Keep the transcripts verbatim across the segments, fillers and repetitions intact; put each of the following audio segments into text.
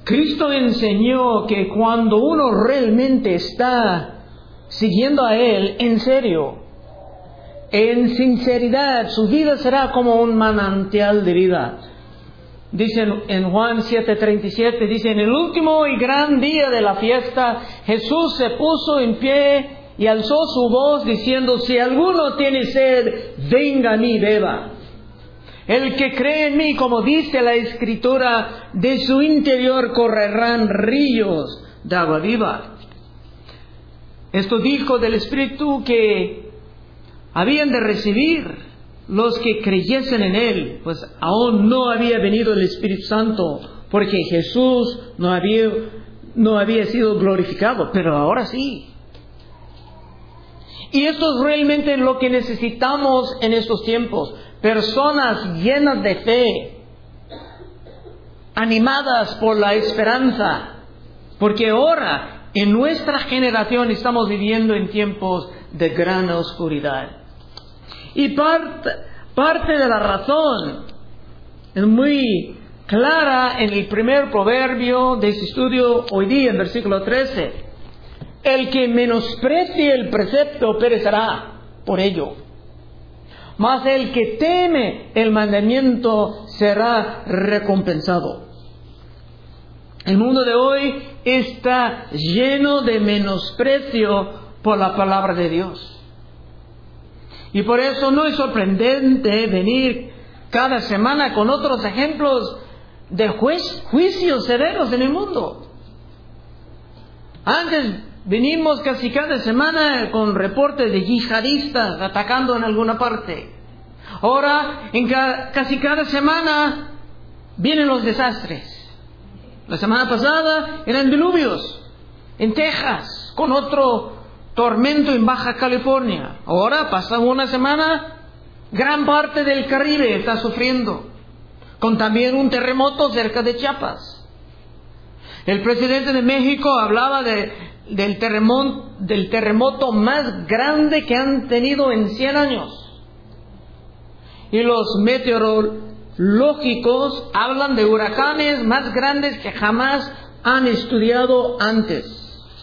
Cristo enseñó que cuando uno realmente está siguiendo a Él en serio, en sinceridad, su vida será como un manantial de vida. Dice en Juan siete treinta y siete, dice, en el último y gran día de la fiesta, Jesús se puso en pie y alzó su voz diciendo, si alguno tiene sed, venga a mí, beba. El que cree en mí, como dice la Escritura, de su interior correrán ríos de agua viva. Esto dijo del Espíritu que habían de recibir los que creyesen en Él, pues aún no había venido el Espíritu Santo, porque Jesús no había, no había sido glorificado, pero ahora sí. Y esto es realmente lo que necesitamos en estos tiempos. Personas llenas de fe, animadas por la esperanza, porque ahora en nuestra generación estamos viviendo en tiempos de gran oscuridad. Y parte, parte de la razón es muy clara en el primer proverbio de este estudio hoy día, en versículo trece. El que menosprecie el precepto perecerá por ello, mas el que teme el mandamiento será recompensado. El mundo de hoy está lleno de menosprecio por la palabra de Dios. Y por eso no es sorprendente venir cada semana con otros ejemplos de juic- juicios severos en el mundo. Antes venimos casi cada semana con reportes de yihadistas atacando en alguna parte. Ahora, en ca- casi cada semana vienen los desastres. La semana pasada eran diluvios en Texas, con otro tormento en Baja California. Ahora, pasa una semana, gran parte del Caribe está sufriendo, con también un terremoto cerca de Chiapas. El presidente de México hablaba de, del, terremoto, del terremoto más grande que han tenido en cien años. Y los meteorológicos hablan de huracanes más grandes que jamás han estudiado antes.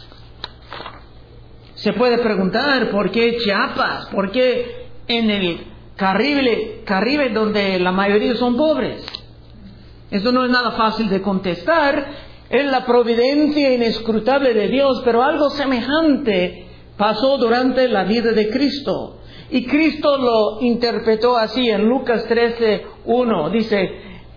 Se puede preguntar por qué Chiapas, por qué en el Caribe, Caribe donde la mayoría son pobres. Eso no es nada fácil de contestar. Es la providencia inescrutable de Dios, pero algo semejante pasó durante la vida de Cristo. Y Cristo lo interpretó así en Lucas trece uno. Dice,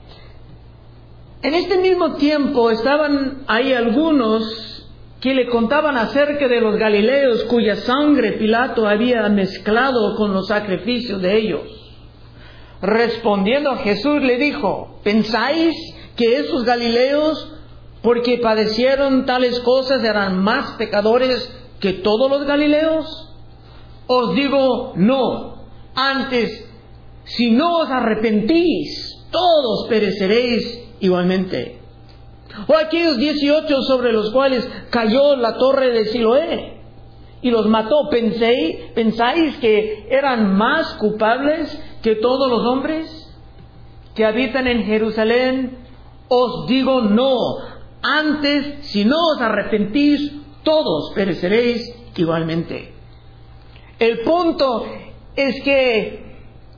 en este mismo tiempo estaban ahí algunos que le contaban acerca de los galileos cuya sangre Pilato había mezclado con los sacrificios de ellos. Respondiendo Jesús le dijo, ¿pensáis que esos galileos, porque padecieron tales cosas, eran más pecadores que todos los galileos? Os digo, no. Antes, si no os arrepentís, todos pereceréis igualmente. O aquellos dieciocho sobre los cuales cayó la torre de Siloé y los mató, ¿pensáis, pensáis que eran más culpables que todos los hombres que habitan en Jerusalén? Os digo, no. Antes, si no os arrepentís, todos pereceréis igualmente. El punto es que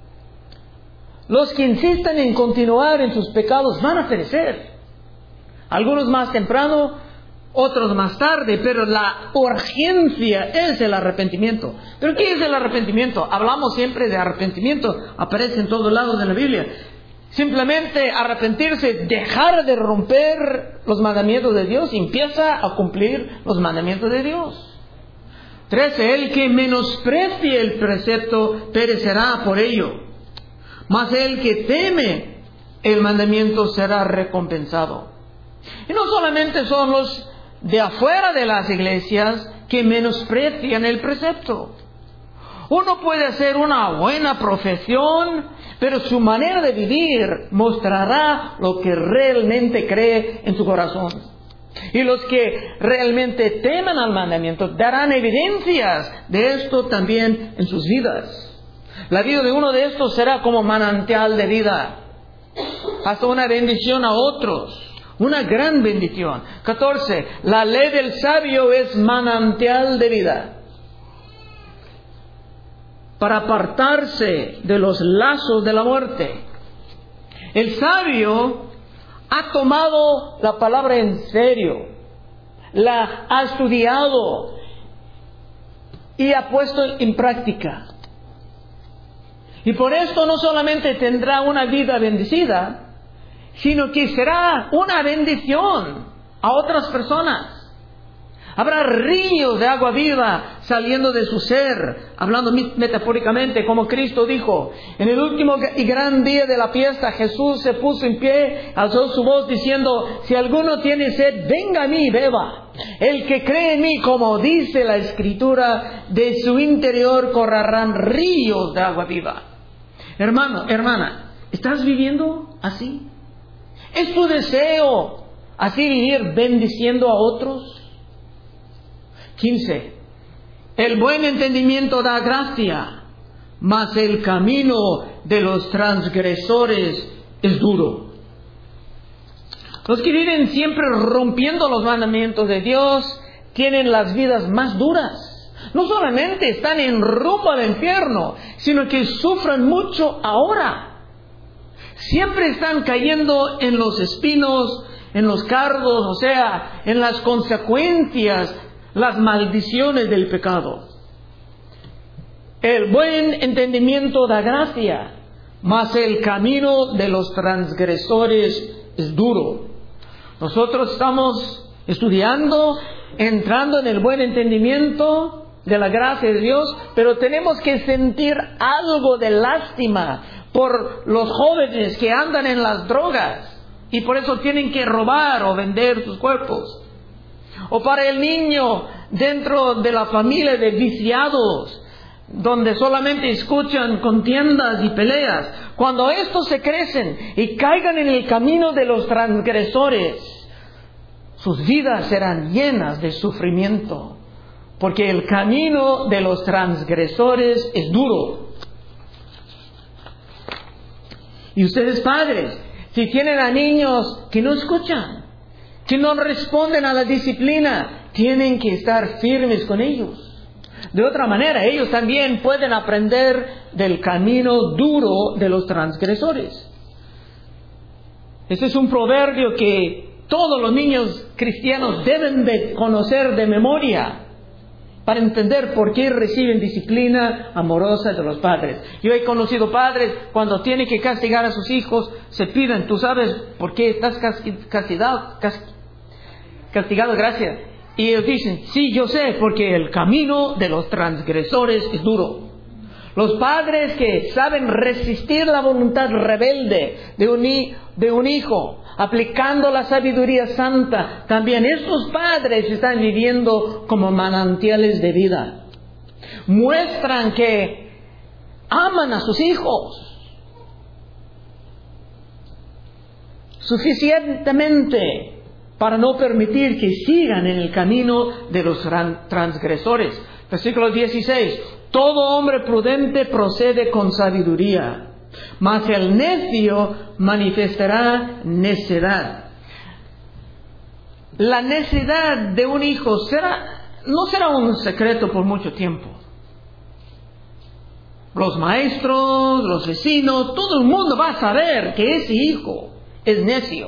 los que insistan en continuar en sus pecados van a perecer. Algunos más temprano, otros más tarde, pero la urgencia es el arrepentimiento. ¿Pero qué es el arrepentimiento? Hablamos siempre de arrepentimiento, aparece en todos lados de la Biblia. Simplemente arrepentirse, dejar de romper los mandamientos de Dios y empieza a cumplir los mandamientos de Dios. trece. El que menosprecie el precepto perecerá por ello, mas el que teme el mandamiento será recompensado. Y no solamente son los de afuera de las iglesias que menosprecian el precepto. Uno puede hacer una buena profesión, pero su manera de vivir mostrará lo que realmente cree en su corazón. Y los que realmente temen al mandamiento darán evidencias de esto también en sus vidas. La vida de uno de estos será como manantial de vida, hasta una bendición a otros. Una gran bendición. catorce. La ley del sabio es manantial de vida, para apartarse de los lazos de la muerte. El sabio ha tomado la palabra en serio, la ha estudiado y ha puesto en práctica. Y por esto no solamente tendrá una vida bendecida, sino que será una bendición a otras personas. Habrá ríos de agua viva saliendo de su ser, hablando metafóricamente, como Cristo dijo. En el último y gran día de la fiesta, Jesús se puso en pie, alzó su voz diciendo: si alguno tiene sed, venga a mí y beba. El que cree en mí, como dice la Escritura, de su interior correrán ríos de agua viva. Hermano, hermana, ¿estás viviendo así? ¿Es tu deseo así vivir bendiciendo a otros? quince. El buen entendimiento da gracia, mas el camino de los transgresores es duro. Los que viven siempre rompiendo los mandamientos de Dios tienen las vidas más duras. No solamente están en rumbo al infierno, sino que sufren mucho ahora. Siempre están cayendo en los espinos, en los cardos, o sea, en las consecuencias, las maldiciones del pecado. El buen entendimiento da gracia, mas el camino de los transgresores es duro. Nosotros estamos estudiando, entrando en el buen entendimiento de la gracia de Dios, pero tenemos que sentir algo de lástima por los jóvenes que andan en las drogas y por eso tienen que robar o vender sus cuerpos. O para el niño dentro de la familia de viciados, donde solamente escuchan contiendas y peleas. Cuando estos se crecen y caigan en el camino de los transgresores, sus vidas serán llenas de sufrimiento, porque el camino de los transgresores es duro. Y ustedes, padres, si tienen a niños que no escuchan, que no responden a la disciplina, tienen que estar firmes con ellos. De otra manera, ellos también pueden aprender del camino duro de los transgresores. Este es un proverbio que todos los niños cristianos deben de conocer de memoria para entender por qué reciben disciplina amorosa de los padres. Yo he conocido padres, cuando tienen que castigar a sus hijos, se piden: ¿tú sabes por qué estás castigado? castigado, gracias. Y ellos dicen: sí, yo sé, porque el camino de los transgresores es duro. Los padres que saben resistir la voluntad rebelde de un, de un hijo, aplicando la sabiduría santa, también estos padres están viviendo como manantiales de vida. Muestran que aman a sus hijos suficientemente para no permitir que sigan en el camino de los transgresores. Versículo dieciséis. Todo hombre prudente procede con sabiduría, mas el necio manifestará necedad. La necedad de un hijo será, no será un secreto por mucho tiempo. Los maestros, los vecinos, todo el mundo va a saber que ese hijo es necio.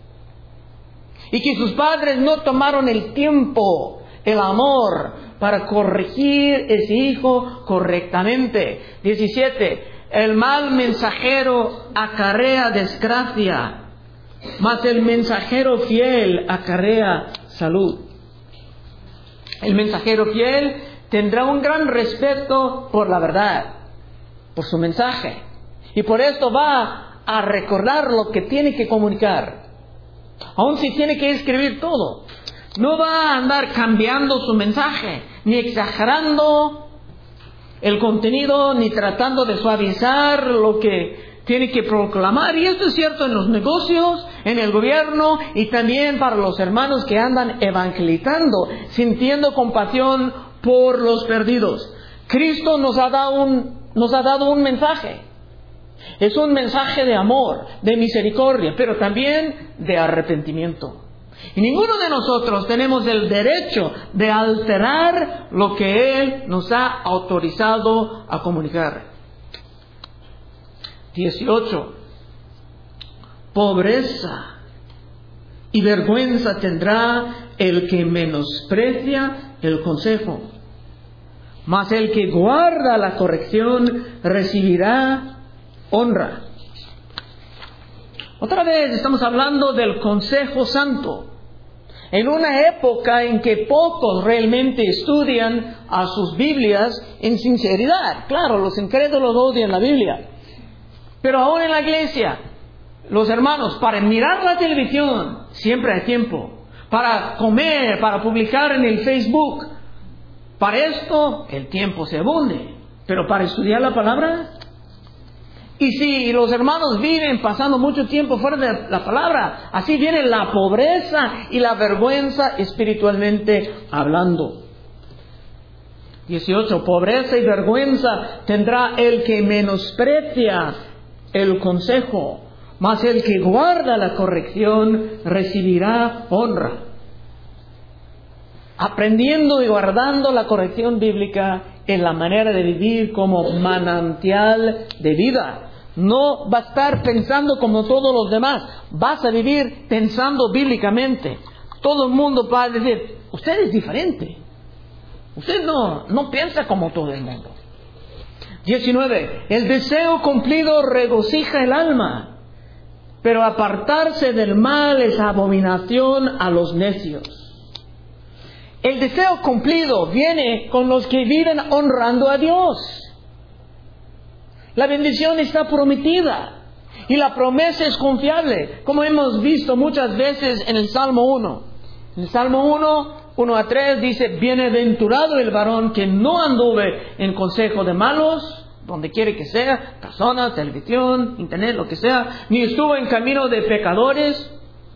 Y que sus padres no tomaron el tiempo, el amor, para corregir ese hijo correctamente. diecisiete. El mal mensajero acarrea desgracia, mas el mensajero fiel acarrea salud. El mensajero fiel tendrá un gran respeto por la verdad, por su mensaje. Y por esto va a recordar lo que tiene que comunicar. Aun si tiene que escribir todo, no va a andar cambiando su mensaje, ni exagerando el contenido, ni tratando de suavizar lo que tiene que proclamar. Y esto es cierto en los negocios, en el gobierno y también para los hermanos que andan evangelizando, sintiendo compasión por los perdidos. Cristo nos ha dado un, nos ha dado un mensaje. Es un mensaje de amor, de misericordia, pero también de arrepentimiento. Y ninguno de nosotros tenemos el derecho de alterar lo que Él nos ha autorizado a comunicar. dieciocho. Pobreza y vergüenza tendrá el que menosprecia el consejo, mas el que guarda la corrección recibirá honra. Otra vez estamos hablando del consejo santo. En una época en que pocos realmente estudian a sus Biblias en sinceridad. Claro, los incrédulos odian la Biblia. Pero aún en la iglesia, los hermanos, para mirar la televisión, siempre hay tiempo. Para comer, para publicar en el Facebook. Para esto, el tiempo se abunde. Pero para estudiar la palabra. Y si los hermanos viven pasando mucho tiempo fuera de la palabra, así viene la pobreza y la vergüenza espiritualmente hablando. dieciocho. Pobreza y vergüenza tendrá el que menosprecia el consejo, mas el que guarda la corrección recibirá honra. Aprendiendo y guardando la corrección bíblica en la manera de vivir como manantial de vida. No va a estar pensando como todos los demás. Vas a vivir pensando bíblicamente. Todo el mundo va a decir, usted es diferente. Usted no, no piensa como todo el mundo. diecinueve. El deseo cumplido regocija el alma, pero apartarse del mal es abominación a los necios. El deseo cumplido viene con los que viven honrando a Dios. La bendición está prometida y la promesa es confiable, como hemos visto muchas veces en el Salmo uno. En el Salmo uno, uno a tres dice, bienaventurado el varón que no anduve en consejo de malos, donde quiere que sea, personas, televisión, internet, lo que sea, ni estuvo en camino de pecadores.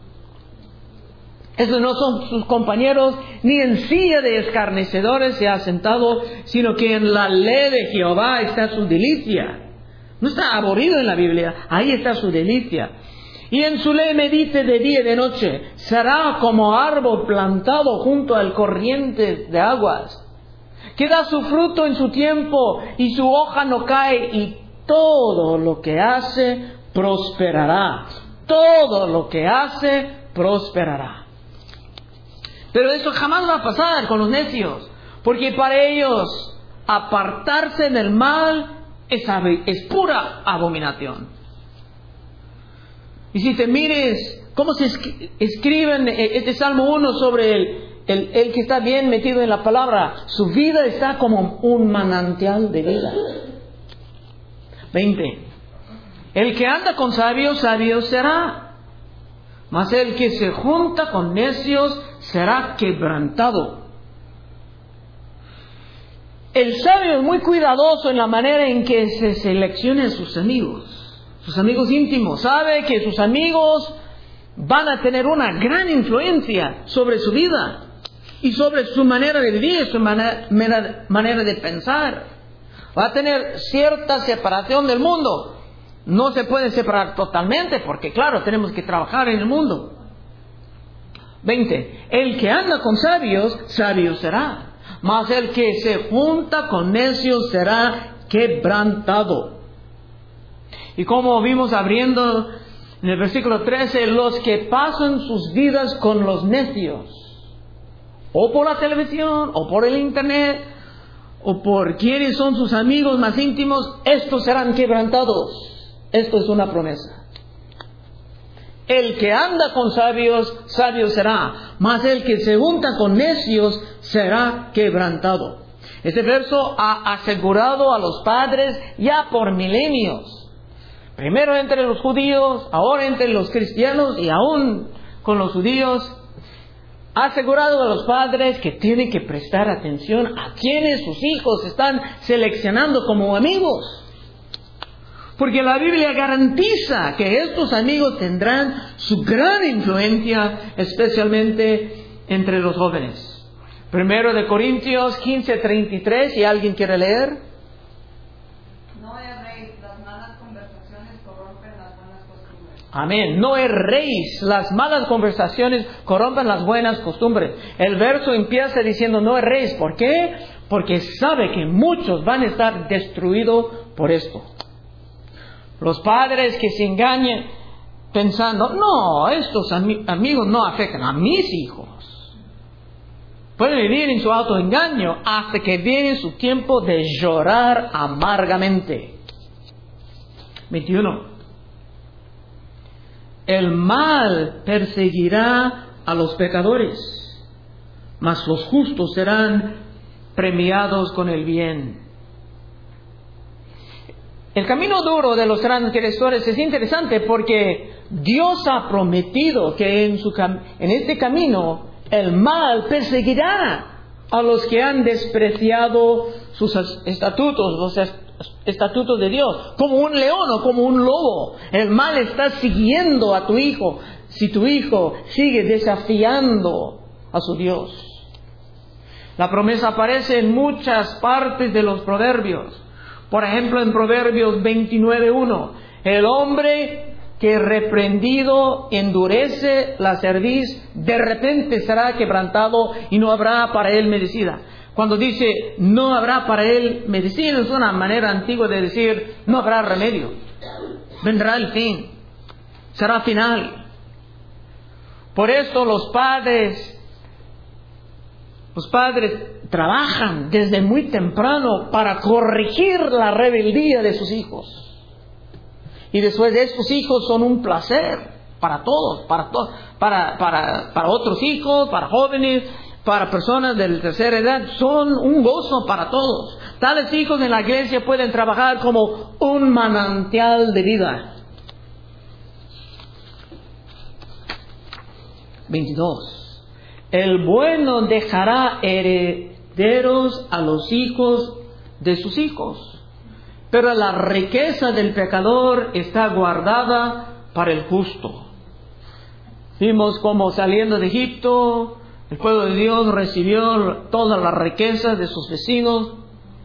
Esos no son sus compañeros, ni en silla de escarnecedores se ha sentado, sino que en la ley de Jehová está su delicia. No está aburrido en la Biblia, ahí está su delicia. Y en su ley medite de día y de noche. Será como árbol plantado junto al corriente de aguas, que da su fruto en su tiempo y su hoja no cae, y todo lo que hace prosperará. Todo lo que hace prosperará. Pero eso jamás va a pasar con los necios, porque para ellos apartarse del mal es, es pura abominación. Y si te mires cómo se escribe en este Salmo uno sobre el, el, el que está bien metido en la palabra, su vida está como un manantial de vida. veinte. El que anda con sabios, sabio será, mas el que se junta con necios será quebrantado. El sabio es muy cuidadoso en la manera en que se seleccionan sus amigos, sus amigos íntimos. Sabe que sus amigos van a tener una gran influencia sobre su vida y sobre su manera de vivir, su manera, manera de pensar. Va a tener cierta separación del mundo. No se puede separar totalmente porque, claro, tenemos que trabajar en el mundo. veinte. El que anda con sabios, sabio será. Mas el que se junta con necios será quebrantado. Y como vimos abriendo en el versículo trece, los que pasan sus vidas con los necios, o por la televisión, o por el internet, o por quienes son sus amigos más íntimos, estos serán quebrantados. Esto es una promesa. El que anda con sabios, sabio será, mas el que se junta con necios será quebrantado. Este verso ha asegurado a los padres ya por milenios. Primero entre los judíos, ahora entre los cristianos y aún con los judíos. Ha asegurado a los padres que tienen que prestar atención a quienes sus hijos están seleccionando como amigos. Porque la Biblia garantiza que estos amigos tendrán su gran influencia, especialmente entre los jóvenes. Primero de Corintios quince treinta y tres, si alguien quiere leer. No erréis, las malas conversaciones Amén. No erréis. Las malas conversaciones corrompen las buenas costumbres. El verso empieza diciendo no erréis. ¿Por qué? Porque sabe que muchos van a estar destruidos por esto. Los padres que se engañen pensando, no, estos ami- amigos no afectan a mis hijos. Pueden vivir en su autoengaño hasta que viene su tiempo de llorar amargamente. veintiuno. El mal perseguirá a los pecadores, mas los justos serán premiados con el bien. El camino duro de los transgresores es interesante porque Dios ha prometido que en, su cam- en este camino el mal perseguirá a los que han despreciado sus estatutos, los est- estatutos de Dios, como un león o como un lobo. El mal está siguiendo a tu hijo si tu hijo sigue desafiando a su Dios. La promesa aparece en muchas partes de los proverbios. Por ejemplo, en Proverbios veintinueve uno, el hombre que reprendido endurece la cerviz, de repente será quebrantado y no habrá para él medicina. Cuando dice no habrá para él medicina, es una manera antigua de decir no habrá remedio. Vendrá el fin, será final. Por esto los padres, los padres trabajan desde muy temprano para corregir la rebeldía de sus hijos. Y después de estos hijos son un placer para todos, para, to- para, para, para otros hijos, para jóvenes, para personas de la tercera edad, son un gozo para todos. Tales hijos en la iglesia pueden trabajar como un manantial de vida. veintidós. El bueno dejará herederos a los hijos de sus hijos, pero la riqueza del pecador está guardada para el justo. Vimos cómo saliendo de Egipto, el pueblo de Dios recibió toda la riqueza de sus vecinos.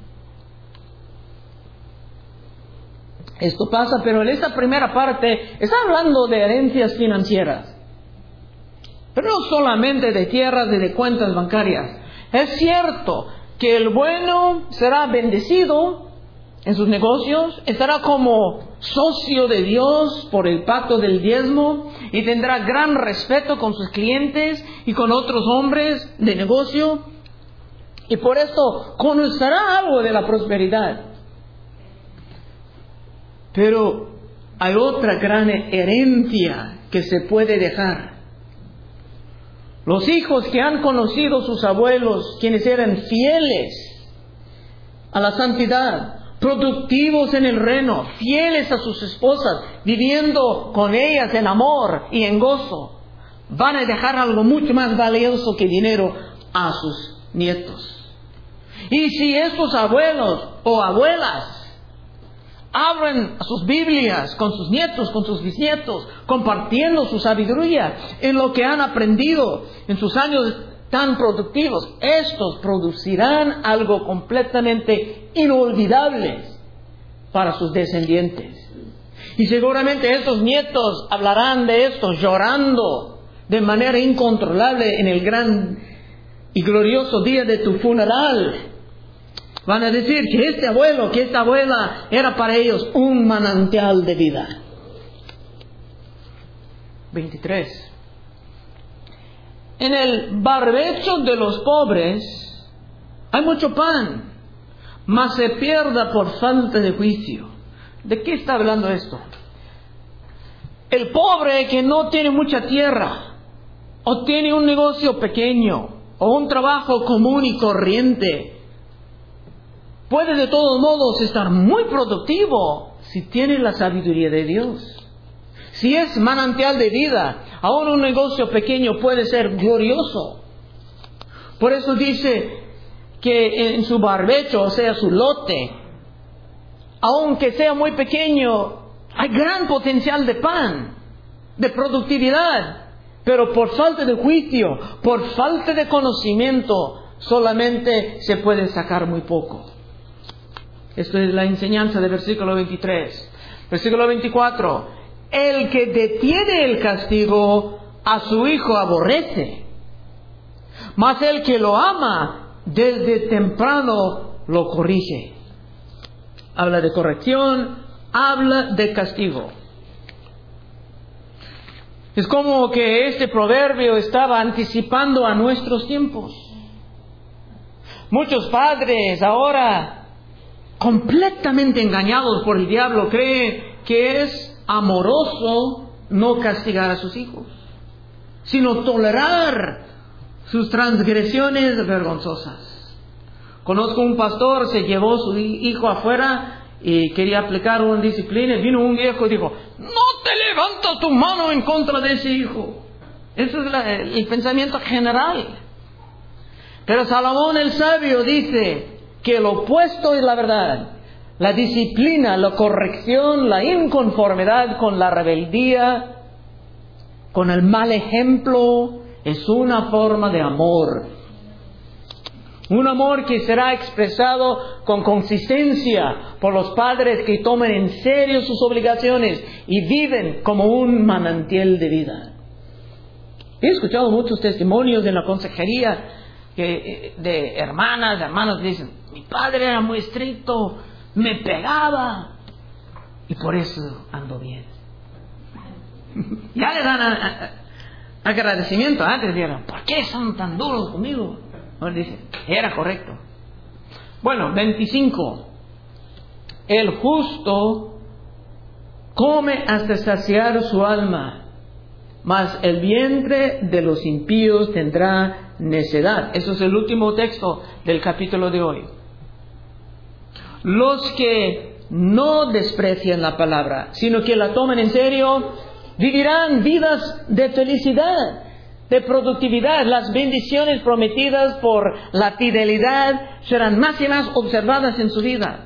Esto pasa, pero en esta primera parte está hablando de herencias financieras. Pero no solamente de tierras y de cuentas bancarias. Es cierto que el bueno será bendecido en sus negocios, estará como socio de Dios por el pacto del diezmo y tendrá gran respeto con sus clientes y con otros hombres de negocio. Y por esto conocerá algo de la prosperidad. Pero hay otra gran herencia que se puede dejar. Los hijos que han conocido sus abuelos, quienes eran fieles a la santidad, productivos en el reino, fieles a sus esposas, viviendo con ellas en amor y en gozo, van a dejar algo mucho más valioso que dinero a sus nietos. Y si estos abuelos o abuelas abren sus Biblias con sus nietos, con sus bisnietos, compartiendo su sabiduría en lo que han aprendido en sus años tan productivos, estos producirán algo completamente inolvidable para sus descendientes. Y seguramente estos nietos hablarán de esto llorando de manera incontrolable en el gran y glorioso día de tu funeral. Van a decir que este abuelo, que esta abuela era para ellos un manantial de vida. veintitrés. En el barbecho de los pobres hay mucho pan, mas se pierda por falta de juicio. ¿De qué está hablando esto? El pobre que no tiene mucha tierra, o tiene un negocio pequeño, o un trabajo común y corriente, puede de todos modos estar muy productivo si tiene la sabiduría de Dios. Si es manantial de vida, aún un negocio pequeño puede ser glorioso. Por eso dice que en su barbecho, o sea, su lote, aunque sea muy pequeño, hay gran potencial de pan, de productividad. Pero por falta de juicio, por falta de conocimiento, solamente se puede sacar muy poco. Esto es la enseñanza del versículo veintitrés. Versículo veinticuatro. el que detiene el castigo a su hijo aborrece, mas el que lo ama desde temprano lo corrige. Habla de corrección, habla de castigo. Es como que este proverbio estaba anticipando a nuestros tiempos. Muchos padres ahora, completamente engañados por el diablo, creen que es amoroso no castigar a sus hijos, sino tolerar sus transgresiones vergonzosas. Conozco un pastor, se llevó a su hijo afuera y quería aplicar una disciplina. Vino un viejo y dijo: no te levantas tu mano en contra de ese hijo. Ese es la, el pensamiento general. Pero Salomón el sabio dice que lo opuesto es la verdad. La disciplina, la corrección, la inconformidad con la rebeldía, con el mal ejemplo, es una forma de amor. Un amor que será expresado con consistencia por los padres que toman en serio sus obligaciones y viven como un manantial de vida. He escuchado muchos testimonios en la consejería que, de hermanas, hermanos que dicen: mi padre era muy estricto, me pegaba y por eso ando bien. Ya le dan a, a, agradecimiento. Antes dijeron: ¿por qué son tan duros conmigo? Ahora dice: era correcto. Bueno, veinticinco. El justo come hasta saciar su alma, mas el vientre de los impíos tendrá necedad. Eso es el último texto del capítulo de hoy. Los que no desprecian la palabra, sino que la toman en serio, vivirán vidas de felicidad, de productividad. Las bendiciones prometidas por la fidelidad serán más y más observadas en su vida.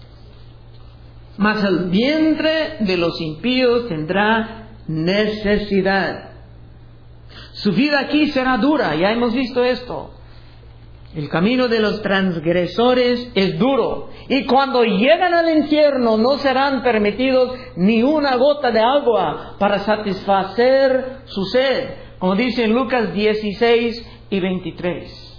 Mas el vientre de los impíos tendrá necesidad. Su vida aquí será dura, ya hemos visto esto. El camino de los transgresores es duro, y cuando llegan al infierno no serán permitidos ni una gota de agua para satisfacer su sed, como dice en Lucas dieciséis y veintitrés.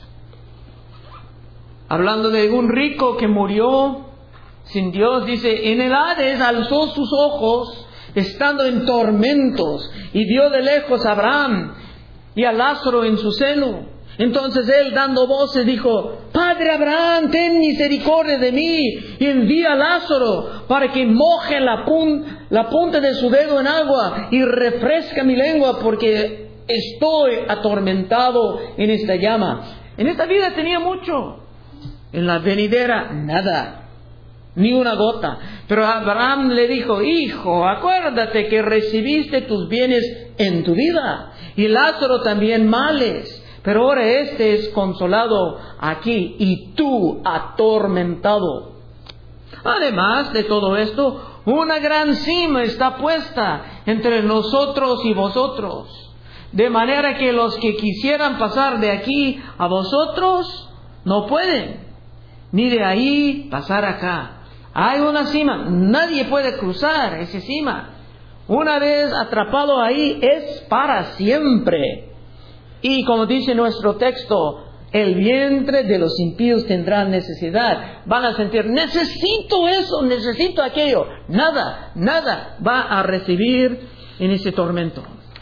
Hablando de un rico que murió sin Dios, dice: en el Hades alzó sus ojos estando en tormentos y vio de lejos a Abraham y a Lázaro en su seno. Entonces él, dando voces, dijo: Padre Abraham, ten misericordia de mí y envía a Lázaro para que moje la, pun- la punta de su dedo en agua y refresca mi lengua, porque estoy atormentado en esta llama. En esta vida tenía mucho, en la venidera nada, ni una gota. Pero Abraham le dijo: hijo, acuérdate que recibiste tus bienes en tu vida, y Lázaro también males. Pero ahora este es consolado aquí y tú atormentado. Además de todo esto, una gran cima está puesta entre nosotros y vosotros, de manera que los que quisieran pasar de aquí a vosotros no pueden, ni de ahí pasar acá. Hay una cima, nadie puede cruzar esa cima. Una vez atrapado ahí es para siempre. Y como dice nuestro texto, el vientre de los impíos tendrá necesidad. Van a sentir: necesito eso, necesito aquello. Nada, nada va a recibir en ese tormento.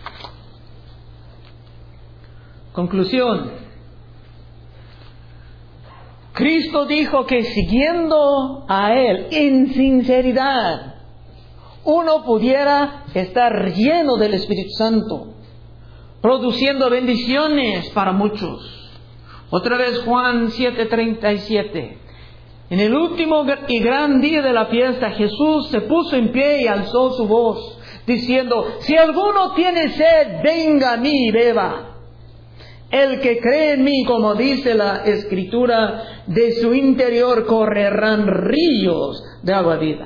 Conclusión. Cristo dijo que siguiendo a Él en sinceridad, uno pudiera estar lleno del Espíritu Santo, produciendo bendiciones para muchos. Otra vez Juan siete treinta y siete. En el último y gran día de la fiesta, Jesús se puso en pie y alzó su voz, diciendo: si alguno tiene sed, venga a mí y beba. El que cree en mí, como dice la Escritura, de su interior correrán ríos de agua viva.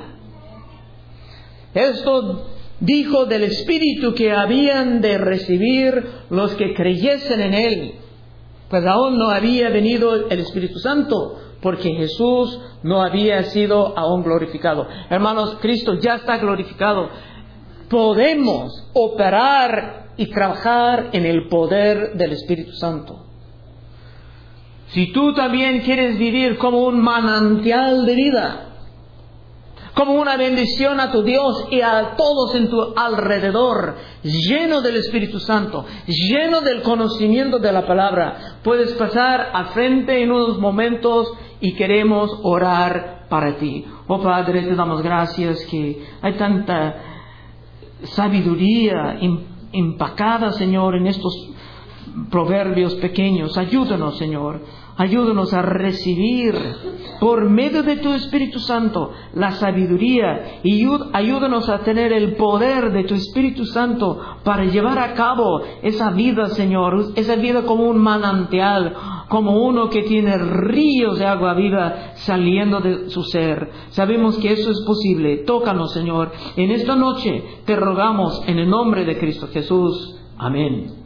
Esto dijo del Espíritu que habían de recibir los que creyesen en Él, pues aún no había venido el Espíritu Santo, porque Jesús no había sido aún glorificado. Hermanos, Cristo ya está glorificado. podemos operar y trabajar en el poder del Espíritu Santo. Si tú también quieres vivir como un manantial de vida, como una bendición a tu Dios y a todos en tu alrededor, lleno del Espíritu Santo, lleno del conocimiento de la palabra, puedes pasar al frente en unos momentos y queremos orar para ti. Oh Padre, te damos gracias que hay tanta sabiduría empacada, Señor, en estos proverbios pequeños. Ayúdanos, Señor. Ayúdanos a recibir por medio de tu Espíritu Santo la sabiduría y ayúdanos a tener el poder de tu Espíritu Santo para llevar a cabo esa vida, Señor, esa vida como un manantial, como uno que tiene ríos de agua viva saliendo de su ser. Sabemos que eso es posible. Tócanos, Señor. En esta noche te rogamos en el nombre de Cristo Jesús. Amén.